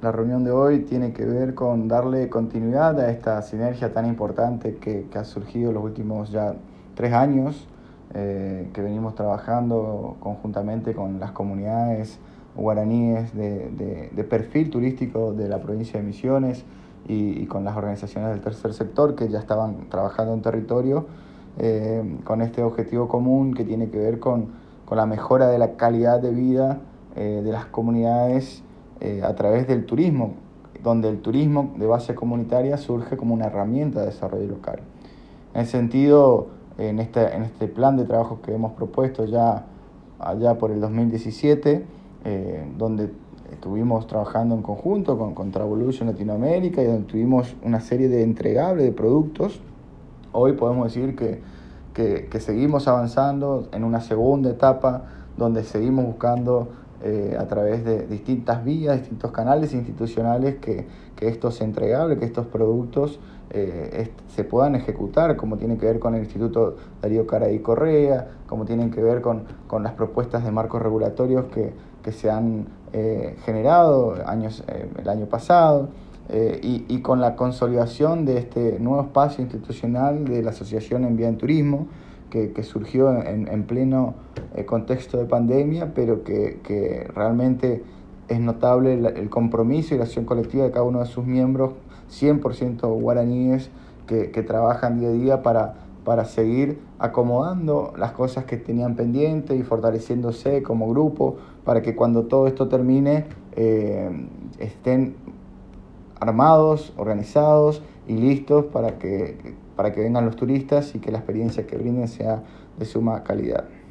La reunión de hoy tiene que ver con darle continuidad a esta sinergia tan importante que ha surgido en los últimos ya 3 años, que venimos trabajando conjuntamente con las comunidades guaraníes de perfil turístico de la provincia de Misiones y con las organizaciones del tercer sector que ya estaban trabajando en territorio, con este objetivo común que tiene que ver con la mejora de la calidad de vida de las comunidades a través del turismo, donde el turismo de base comunitaria surge como una herramienta de desarrollo local. En ese sentido, en este plan de trabajo que hemos propuesto ya allá por el 2017, donde estuvimos trabajando en conjunto con Travolution Latinoamérica y donde tuvimos una serie de entregables de productos, hoy podemos decir que seguimos avanzando en una segunda etapa donde seguimos buscando a través de distintas vías, distintos canales institucionales que estos entregables, que estos productos se puedan ejecutar, como tiene que ver con el Instituto Darío Caray Correa, como tienen que ver con las propuestas de marcos regulatorios que se han generado el año pasado, y con la consolidación de este nuevo espacio institucional de la Asociación En Vía en Turismo, que surgió en pleno contexto de pandemia, pero que realmente es notable el compromiso y la acción colectiva de cada uno de sus miembros, 100% guaraníes, que trabajan día a día para seguir acomodando las cosas que tenían pendientes y fortaleciéndose como grupo, para que cuando todo esto termine estén armados, organizados y listos para que vengan los turistas y que la experiencia que brinden sea de suma calidad.